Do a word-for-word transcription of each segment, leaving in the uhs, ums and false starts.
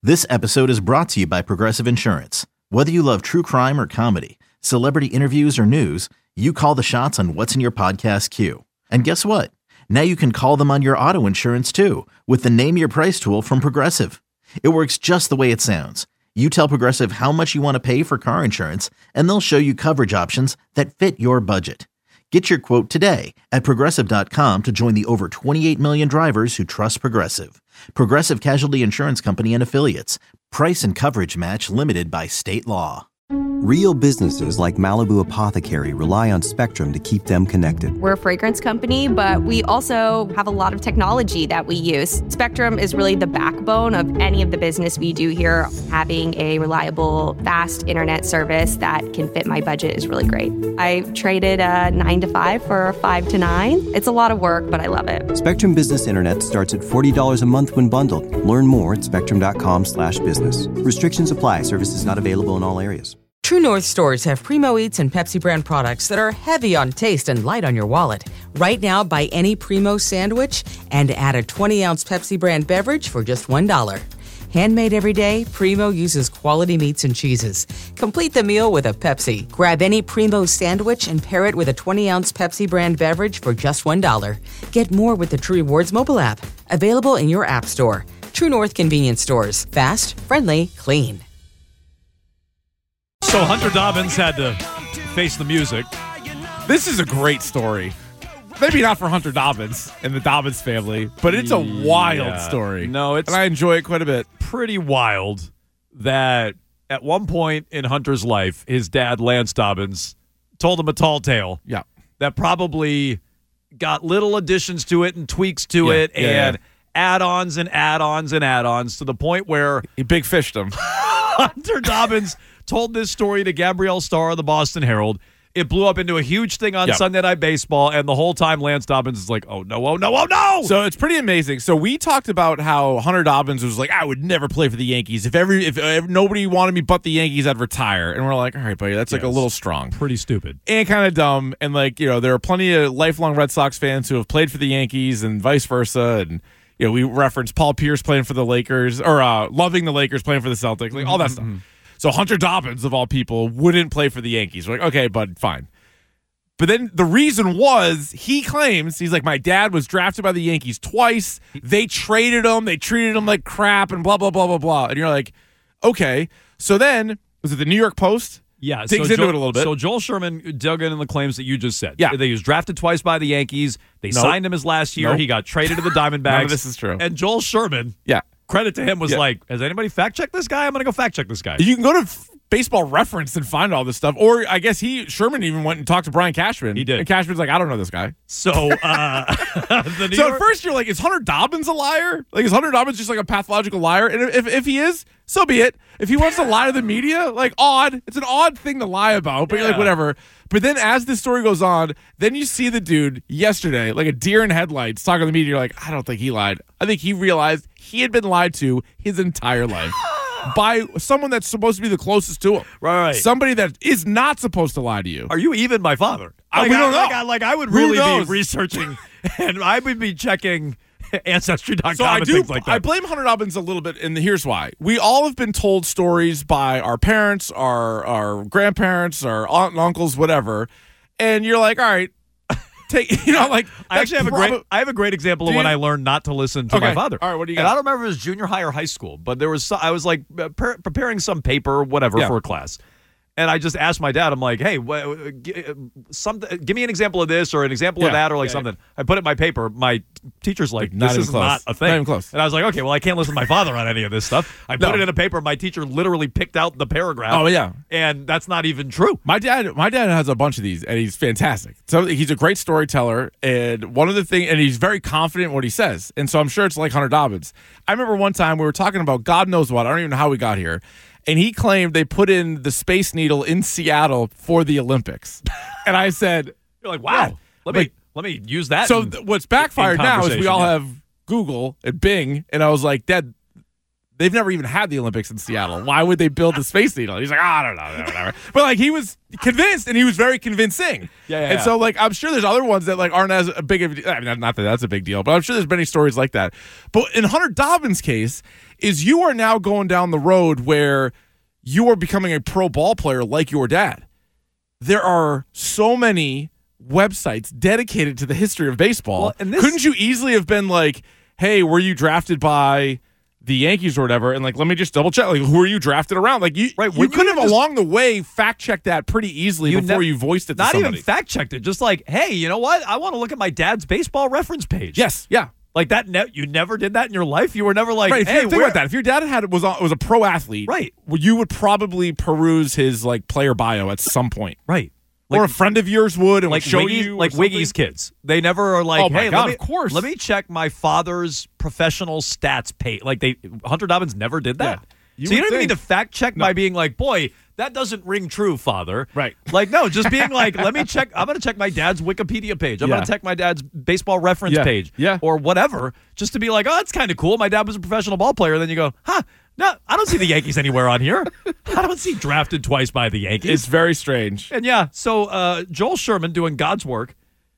This episode is brought to you by Progressive Insurance. Whether you love true crime or comedy, celebrity interviews or news, you call the shots on what's in your podcast queue. And guess what? Now you can call them on your auto insurance too with the Name Your Price tool from Progressive. It works just the way it sounds. You tell Progressive how much you want to pay for car insurance, and they'll show you coverage options that fit your budget. Get your quote today at Progressive dot com to join the over twenty-eight million drivers who trust Progressive. Progressive Casualty Insurance Company and Affiliates. Price and coverage match limited by state law. Real businesses like Malibu Apothecary rely on Spectrum to keep them connected. We're a fragrance company, but we also have a lot of technology that we use. Spectrum is really the backbone of any of the business we do here. Having a reliable, fast internet service that can fit my budget is really great. I traded a nine to five for a five to nine. It's a lot of work, but I love it. Spectrum Business Internet starts at forty dollars a month when bundled. Learn more at spectrum dot com slash business. Restrictions apply. Services not available in all areas. True North stores have Primo Eats and Pepsi brand products that are heavy on taste and light on your wallet. Right now, buy any Primo sandwich and add a twenty ounce Pepsi brand beverage for just one dollar. Handmade every day, Primo uses quality meats and cheeses. Complete the meal with a Pepsi. Grab any Primo sandwich and pair it with a twenty ounce Pepsi brand beverage for just one dollar. Get more with the True Rewards mobile app. Available in your app store. True North convenience stores. Fast, friendly, clean. So Hunter Dobbins had to face the music. This is a great story. Maybe not for Hunter Dobbins and the Dobbins family, but it's a wild Yeah. story. No, it's and I enjoy it quite a bit. pretty wild that at one point in Hunter's life, his dad, Lance Dobbins, told him a tall tale. Yeah. That probably got little additions to it and tweaks to Yeah, it yeah, and yeah. add-ons and add-ons and add-ons to the point where He big fished him. Hunter Dobbins told this story to Gabrielle Starr of the Boston Herald. It blew up into a huge thing on Yep. Sunday Night Baseball, and the whole time Lance Dobbins is like, oh, no, oh, no, oh, no! So it's pretty amazing. So we talked about how Hunter Dobbins was like, I would never play for the Yankees. If every if, if nobody wanted me but the Yankees, I'd retire. And we're like, all right, buddy, that's like a Yes. little strong. Pretty stupid. And kind of dumb. And like, you know, there are plenty of lifelong Red Sox fans who have played for the Yankees and vice versa. And, you know, we referenced Paul Pierce playing for the Lakers or uh, loving the Lakers playing for the Celtics, like all that stuff. So Hunter Dobbins, of all people, wouldn't play for the Yankees. We're like, okay, bud, fine. But then the reason was he claims, he's like, my dad was drafted by the Yankees twice. They traded him. They treated him like crap and blah, blah, blah, blah, blah. And you're like, okay. So then, was it the New York Post? Yeah, Digs so into Joel, it a little bit. So Joel Sherman dug in on the claims that you just said. Yeah. They was drafted twice by the Yankees. They Nope. signed him his last year. Nope. He got traded to the Diamondbacks. None of this is true. And Joel Sherman, Yeah. credit to him, was Yeah. like, has anybody fact-checked this guy? I'm going to go fact-check this guy. You can go to f- Baseball Reference and find all this stuff. Or I guess he, Sherman even went and talked to Brian Cashman. He did. And Cashman's like, I don't know this guy. So, uh, the New So York- at first you're like, is Hunter Dobbins a liar? Like, is Hunter Dobbins just like a pathological liar? And if, if he is, so be it. If he wants to lie to the media, like, odd. It's an odd thing to lie about, but you're like, Yeah. whatever. But then as this story goes on, then you see the dude yesterday, like a deer in headlights, talking to the media. You're like, I don't think he lied. I think he realized he had been lied to his entire life by someone that's supposed to be the closest to him. Right, right. Somebody that is not supposed to lie to you. Are you even my father? Uh, Like, we don't I, like, know. I, like, I would Who really knows? be researching, and I would be checking Ancestry dot com So I and do. things like that. I blame Hunter Dobbins a little bit, and here's why: we all have been told stories by our parents, our our grandparents, our aunt and uncles, whatever, and you're like, all right, take you know, like I actually have a prob- great. I have a great example Do of when you? I learned not to listen to Okay. my father. All right, what do you And got? I don't remember if it was junior high or high school, but there was. So, I was like uh, per- preparing some paper, or whatever, Yeah. for a class, and I just asked my dad. I'm like, "Hey, wh- g- uh, something. Give me an example of this, or an example of Yeah. that, or like Yeah, something." I put it in my paper. My teacher's like, Not "This even is close. not a thing." Not even close. And I was like, "Okay, well, I can't listen to my father on any of this stuff." I put No. it in a paper. My teacher literally picked out the paragraph. Oh, yeah. and that's not even true. My dad, my dad has a bunch of these, and he's fantastic. So he's a great storyteller, and one of the things, and he's very confident in what he says. And so I'm sure it's like Hunter Dobbins. I remember one time we were talking about God knows what. I don't even know how we got here. And he claimed they put in the Space Needle in Seattle for the Olympics. And I said, You're like, wow. Yeah. Let me Like- let me use that. so in- th- what's backfired in now is we conversation, all yeah. have Google and Bing. And I was like, Dad, they've never even had the Olympics in Seattle. Why would they build the Space Needle? He's like, oh, I don't know, whatever. But like he was convinced, and he was very convincing. Yeah, yeah, and yeah. so like I'm sure there's other ones that like aren't as a big of. I mean, not that that's a big deal, but I'm sure there's many stories like that. But in Hunter Dobbins' case, is you are now going down the road where you are becoming a pro ball player like your dad. There are so many websites dedicated to the history of baseball. Well, and this- Couldn't you easily have been like, hey, were you drafted by the Yankees or whatever? And like, let me just double check. Like, who are you drafted around? Like, you, Right, you wouldn't could you have just- along the way fact checked that pretty easily You before ne- you voiced it to Not somebody. even fact checked it. Just like, hey, you know what? I want to look at my dad's baseball reference page. Yes, yeah. Like that. Ne- you never did that in your life. You were never like, Right, if hey, you think where- about that. If your dad had was a, was a pro athlete, Right. well, you would probably peruse his like player bio at some point, Right. or a friend of yours would and Like would show Wiggy, you, or like something. Wiggy's kids. They never are like, Oh my hey, God, let me, of course. let me check my father's professional stats page. Like they, Hunter Dobbins never did that. Yeah. You so you would don't even need think. to fact check by being like, boy, that doesn't ring true, father. Right. Like, no, just being like, let me check. I'm going to check my dad's Wikipedia page. I'm Yeah. going to check my dad's baseball reference Yeah. page. Yeah. Or whatever, just to be like, oh, it's kind of cool. My dad was a professional ball player. And then you go, huh, no, I don't see the Yankees anywhere on here. I don't see drafted twice by the Yankees. It's very strange. And yeah, so uh, Joel Sherman, doing God's work,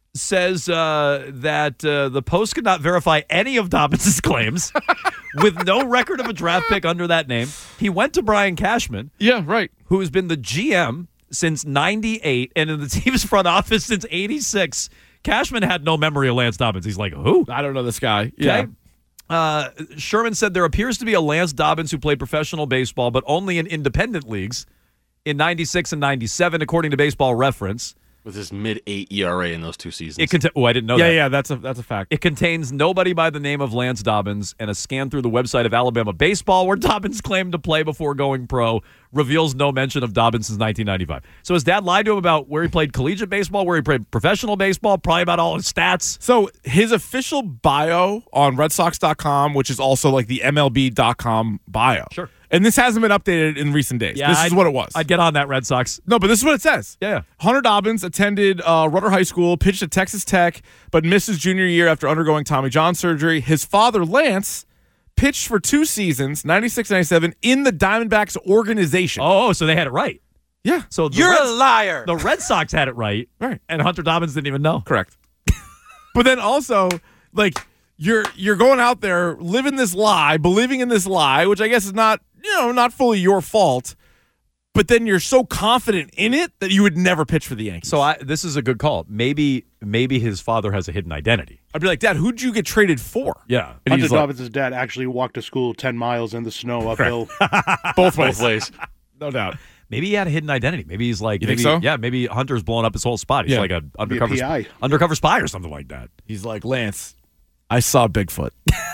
says uh, that uh, the Post could not verify any of Dobbins' claims with no record of a draft pick under that name. He went to Brian Cashman, Yeah, right. who has been the G M since ninety-eight and in the team's front office since eighty-six. Cashman had no memory of Lance Dobbins. He's like, who? I don't know this guy. Yeah. Okay. Uh, Sherman said there appears to be a Lance Dobbins who played professional baseball, but only in independent leagues in ninety-six and ninety-seven, according to Baseball Reference. With his mid eight E R A in those two seasons. It contain- oh, I didn't know Yeah, that. yeah, that's a that's a fact. It contains nobody by the name of Lance Dobbins, and a scan through the website of Alabama Baseball, where Dobbins claimed to play before going pro, reveals no mention of Dobbins since nineteen ninety-five. So his dad lied to him about where he played collegiate baseball, where he played professional baseball, probably about all his stats. So his official bio on Red Sox dot com, which is also like the M L B dot com bio. Sure. And this hasn't been updated in recent days. this is I'd- what it was. I'd get on that, Red Sox. No, but this is what it says. Yeah, yeah. Hunter Dobbins attended uh, Rudder High School, pitched at Texas Tech, but missed his junior year after undergoing Tommy John surgery. His father, Lance, pitched for two seasons, ninety-six ninety-seven, in the Diamondbacks organization. Oh, so they had it right. yeah. So the You're Red, a liar. The Red Sox had it right, Right. and Hunter Dobbins didn't even know. Correct. But then also, like, you're you're going out there living this lie, believing in this lie, which I guess is not, you know, not fully your fault. But then you're so confident in it that you would never pitch for the Yankees. So I, this is a good call. Maybe maybe his father has a hidden identity. I'd be like, Dad, who'd you get traded for? Yeah. And Hunter he's like, Dobbins' dad actually walked to school ten miles in the snow uphill. both ways. Both ways. No doubt. Maybe he had a hidden identity. Maybe he's like, You maybe, think so? yeah, maybe Hunter's blowing up his whole spot. He's Yeah. like an undercover, P I. undercover spy or something like that. He's like, Lance, I saw Bigfoot.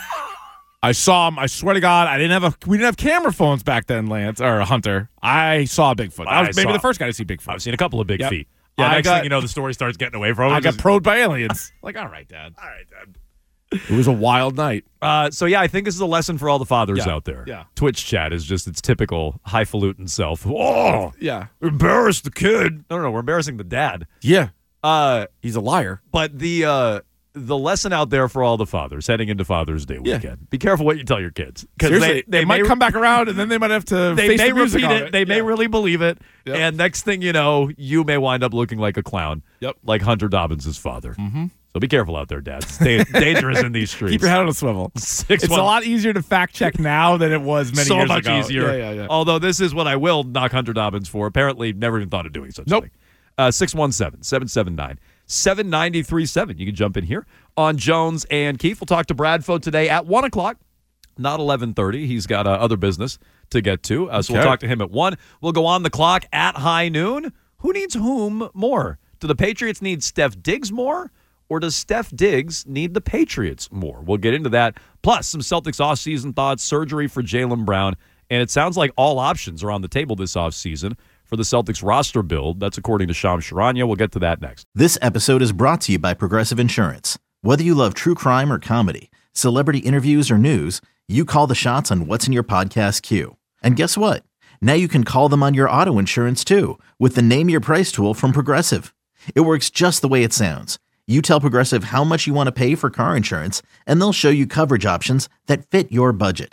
I saw him. I swear to God, I didn't have a. We didn't have camera phones back then, Lance or Hunter. I saw Bigfoot. I was I maybe saw- the first guy to see Bigfoot. I've seen a couple of big Yep. feet. Yeah, I next got- thing you know, the story starts getting away from him. I got Just- probed by aliens. Like, all right, Dad. All right, Dad. It was a wild night. Uh, so yeah, I think this is a lesson for all the fathers Yeah. out there. Yeah. Twitch chat is just its typical highfalutin self. Oh, Yeah. embarrass the kid. No, no, no, we're embarrassing the dad. Yeah. Uh, He's a liar. but the uh, the lesson out there for all the fathers heading into Father's Day Yeah. weekend: be careful what you tell your kids, because Seriously, they, they might may come back around, and then they might have to they face may the music repeat on it. They may Yeah. really believe it, Yep. and next thing you know, you may wind up looking like a clown. Yep. Like Hunter Dobbins' father. Mm-hmm. So be careful out there, dads. Stay dangerous in these streets. Keep your head on a swivel. Six It's one- a lot easier to fact check now than it was many so years much ago. easier. Yeah, yeah, yeah. Although this is what I will knock Hunter Dobbins for. Apparently, never even thought of doing such Nope. a thing. Uh, six one seven, seven seven nine, seven nine three seven. You can jump in here on Jones and Keefe. We'll talk to Bradfo today at one o'clock, not eleven thirty. He's got uh, other business to get to. Uh, so we'll Okay. talk to him at one. We'll go on the clock at high noon. Who needs whom more? Do the Patriots need Steph Diggs more? Or does Steph Diggs need the Patriots more? We'll get into that. Plus, some Celtics offseason thoughts, surgery for Jaylen Brown. And it sounds like all options are on the table this offseason for the Celtics roster build. That's according to Shams Charania. We'll get to that next. This episode is brought to you by Progressive Insurance. Whether you love true crime or comedy, celebrity interviews or news, you call the shots on what's in your podcast queue. And guess what? Now you can call them on your auto insurance too with the Name Your Price tool from Progressive. It works just the way it sounds. You tell Progressive how much you want to pay for car insurance, and they'll show you coverage options that fit your budget.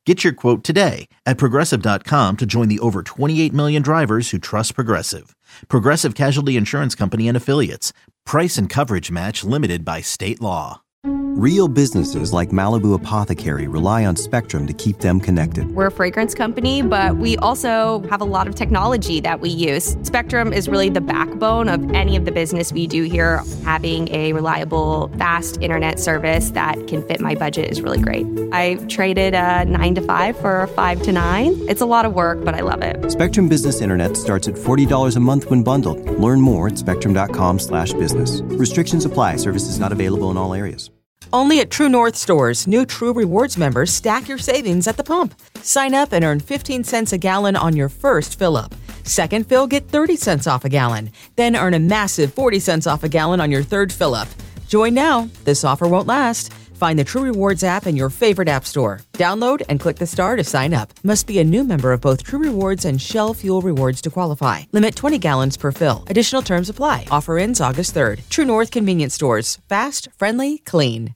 Get your quote today at Progressive dot com to join the over twenty-eight million drivers who trust Progressive. Progressive Casualty Insurance Company and Affiliates. Price and coverage match limited by state law. Real businesses like Malibu Apothecary rely on Spectrum to keep them connected. We're a fragrance company, but we also have a lot of technology that we use. Spectrum is really the backbone of any of the business we do here. Having a reliable, fast internet service that can fit my budget is really great. I traded a nine to five for a five to nine. It's a lot of work, but I love it. Spectrum Business Internet starts at forty dollars a month when bundled. Learn more at spectrum dot com slash business. Restrictions apply. Services not available in all areas. Only at True North stores, new True Rewards members stack your savings at the pump. Sign up and earn fifteen cents a gallon on your first fill-up. Second fill, get thirty cents off a gallon. Then earn a massive forty cents off a gallon on your third fill-up. Join now. This offer won't last. Find the True Rewards app in your favorite app store. Download and click the star to sign up. Must be a new member of both True Rewards and Shell Fuel Rewards to qualify. Limit twenty gallons per fill. Additional terms apply. Offer ends August third. True North Convenience Stores. Fast, friendly, clean.